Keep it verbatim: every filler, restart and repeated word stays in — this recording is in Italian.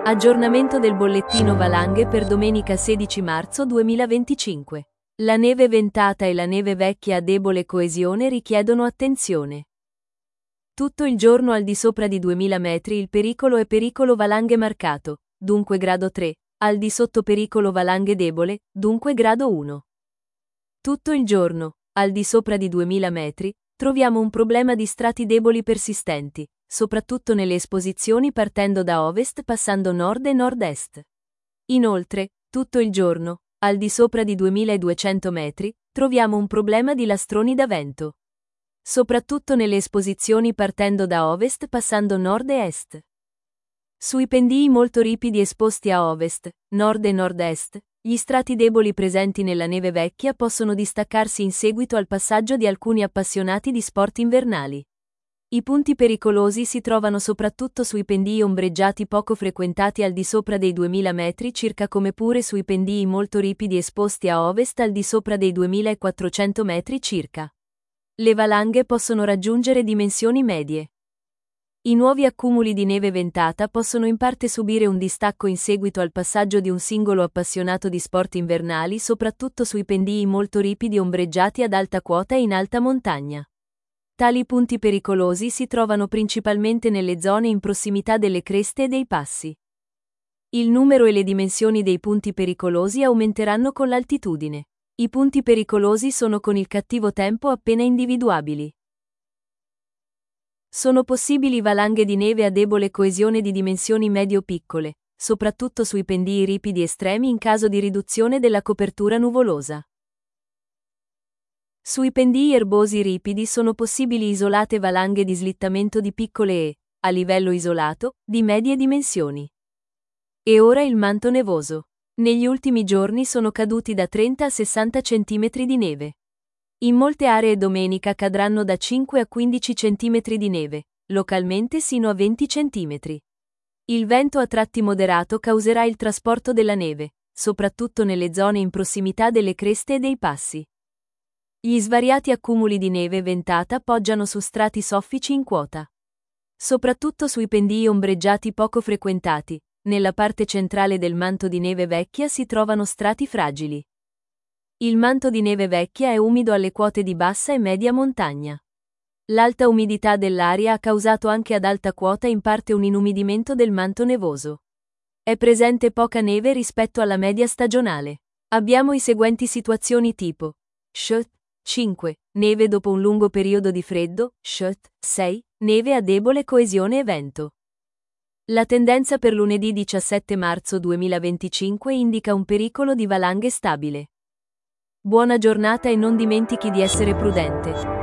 Aggiornamento del bollettino valanghe per domenica sedici marzo duemilaventicinque. La neve ventata e la neve vecchia a debole coesione richiedono attenzione. Tutto il giorno al di sopra di duemila metri il pericolo è pericolo valanghe marcato, dunque grado tre, al di sotto pericolo valanghe debole, dunque grado uno. Tutto il giorno, al di sopra di duemila metri, troviamo un problema di strati deboli persistenti, soprattutto nelle esposizioni partendo da ovest passando nord e nord-est. Inoltre, tutto il giorno, al di sopra di duemiladuecento metri, troviamo un problema di lastroni da vento. Soprattutto nelle esposizioni partendo da ovest passando nord e est. Sui pendii molto ripidi esposti a ovest, nord e nord-est, gli strati deboli presenti nella neve vecchia possono distaccarsi in seguito al passaggio di alcuni appassionati di sport invernali. I punti pericolosi si trovano soprattutto sui pendii ombreggiati poco frequentati al di sopra dei duemila metri circa come pure sui pendii molto ripidi esposti a ovest al di sopra dei duemilaquattrocento metri circa. Le valanghe possono raggiungere dimensioni medie. I nuovi accumuli di neve ventata possono in parte subire un distacco in seguito al passaggio di un singolo appassionato di sport invernali soprattutto sui pendii molto ripidi ombreggiati ad alta quota e in alta montagna. Tali punti pericolosi si trovano principalmente nelle zone in prossimità delle creste e dei passi. Il numero e le dimensioni dei punti pericolosi aumenteranno con l'altitudine. I punti pericolosi sono con il cattivo tempo appena individuabili. Sono possibili valanghe di neve a debole coesione di dimensioni medio-piccole, soprattutto sui pendii ripidi estremi in caso di riduzione della copertura nuvolosa. Sui pendii erbosi ripidi sono possibili isolate valanghe di slittamento di piccole e, a livello isolato, di medie dimensioni. E ora il manto nevoso. Negli ultimi giorni sono caduti da trenta a sessanta centimetri di neve. In molte aree domenica cadranno da cinque a quindici centimetri di neve, localmente sino a venti centimetri. Il vento a tratti moderato causerà il trasporto della neve, soprattutto nelle zone in prossimità delle creste e dei passi. Gli svariati accumuli di neve ventata poggiano su strati soffici in quota. Soprattutto sui pendii ombreggiati poco frequentati, nella parte centrale del manto di neve vecchia si trovano strati fragili. Il manto di neve vecchia è umido alle quote di bassa e media montagna. L'alta umidità dell'aria ha causato anche ad alta quota in parte un inumidimento del manto nevoso. È presente poca neve rispetto alla media stagionale. Abbiamo i seguenti situazioni tipo: Sh. cinque. Neve dopo un lungo periodo di freddo. Sh. sei. Neve a debole coesione e vento. La tendenza per lunedì diciassette marzo duemilaventicinque indica un pericolo di valanghe stabile. Buona giornata e non dimentichi di essere prudente.